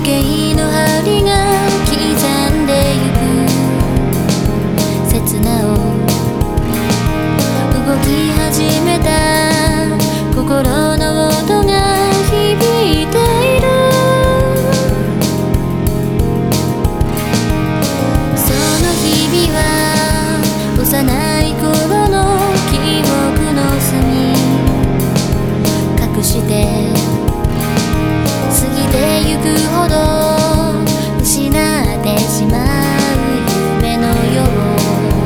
計の針が刻んでゆく刹那を動き始めた心の音が響いている。その日々は幼い頃の記憶の隅隠して過ぎてゆくほど失ってしまう夢のよう。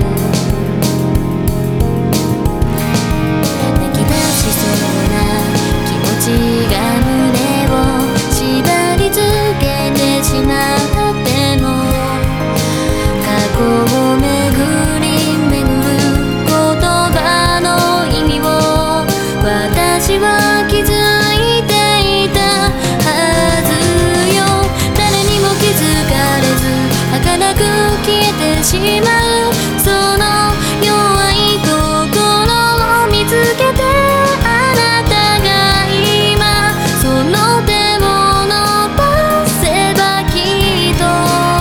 泣き出しそうな気持ちが胸を縛り付けてしまっても過去を巡り巡る言葉の意味を私は気づいていたはずよ。誰にも気づかれず儚く消えてしまうその弱い心を見つけてあなたが今その手を伸ばせばきっと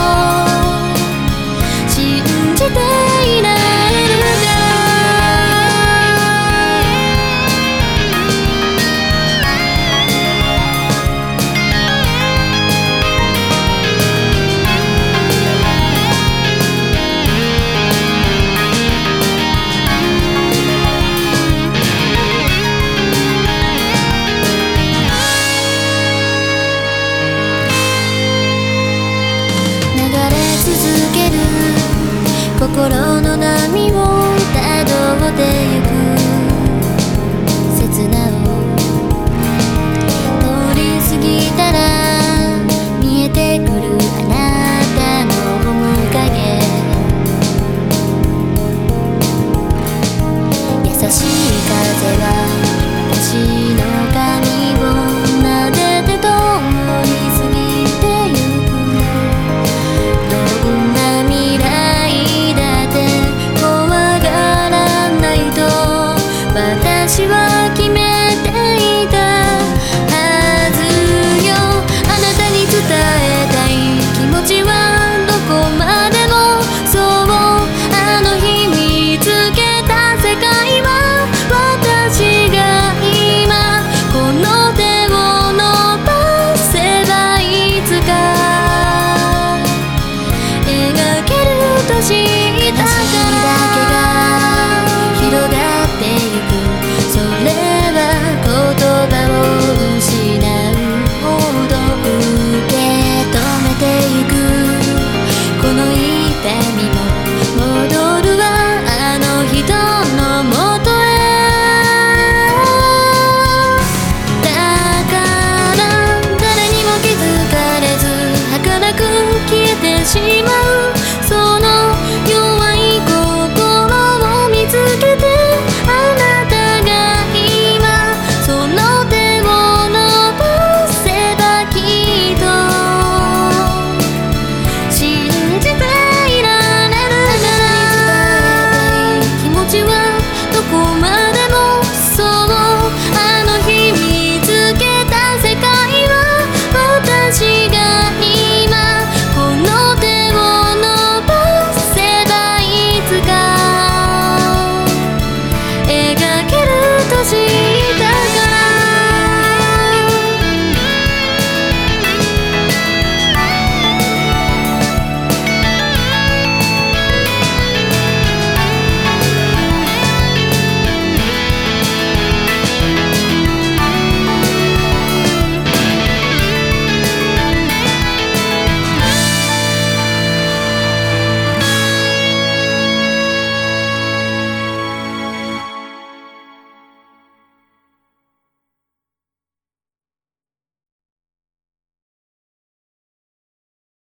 信じていられるから。心の波をたどってゆく刹那を通り過ぎたら見えてくるあなたの面影。優しい風は私の髪を撫でて共に過ぎてゆく。どんな未来私は決めていたはずよ。あなたに伝えたい気持ちはどこまでもそうあの日見つけた世界は私が今この手を伸ばせばいつか描けると知ったから広がってゆく。それは言葉を失うほど受け止めてゆく。この痛みも戻るわあの人のもとへ。だから誰にも気づかれず儚く消えてしまう